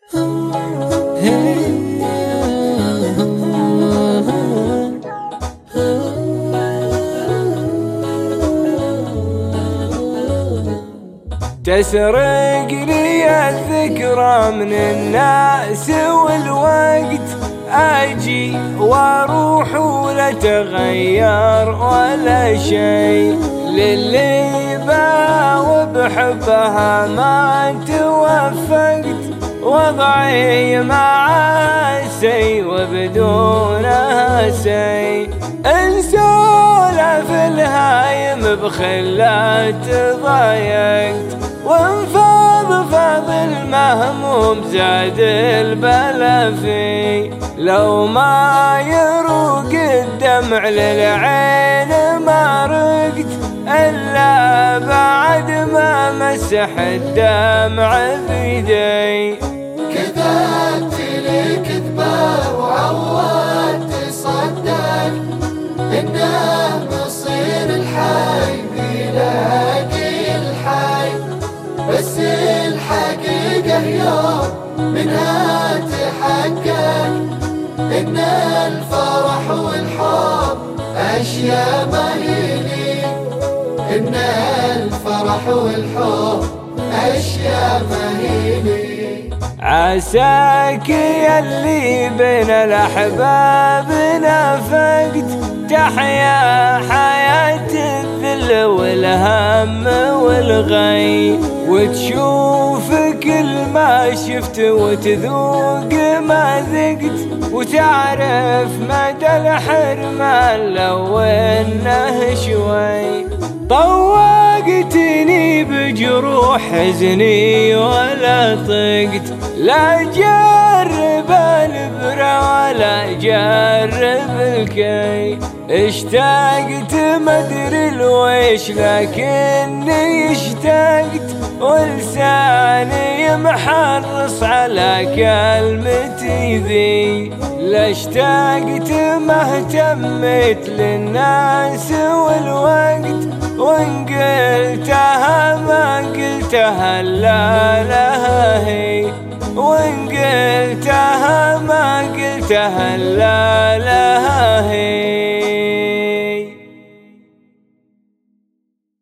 تسرق لي الذكرى من الناس والوقت، أجي واروح ولا تغير ولا شي، للي باوي بحبها ما توفقت، وضعي مع سي وبدونها سي، انسولف الهايم بخلات ضايقت، وانفاض فاض المهموم زاد البلا في، لو ما يروق الدمع للعين ما رقت، إلا بعد ما مسح الدمع بيدي. كذبت لي كذبة وعودت تصدق، إنه مصير الحي بيلاقي الحي، بس الحقيقة يوم منها تحقق، إن الفرح والحب أشياء ما هي لي، إن الفرح والحب أشياء ما هي لي. عساك يلي بين الأحباب نافقت، تحيا حياة الذل والهم والغي، وتشوف كل ما شفت وتذوق ما ذقت، وتعرف مدى الحرمان لو انه شوي، طوقتني بجروح حزني ولا طقت، لا جرب البرا ولا جرب الكي، اشتقت مدري الويش لكني اشتقت، ولساني محرص على كلمتي ذي، لا اشتقت ما اهتميت للناس والوقت، وان قلتها ما قلتها لا لها هي، وان قلتها ما قلتها لا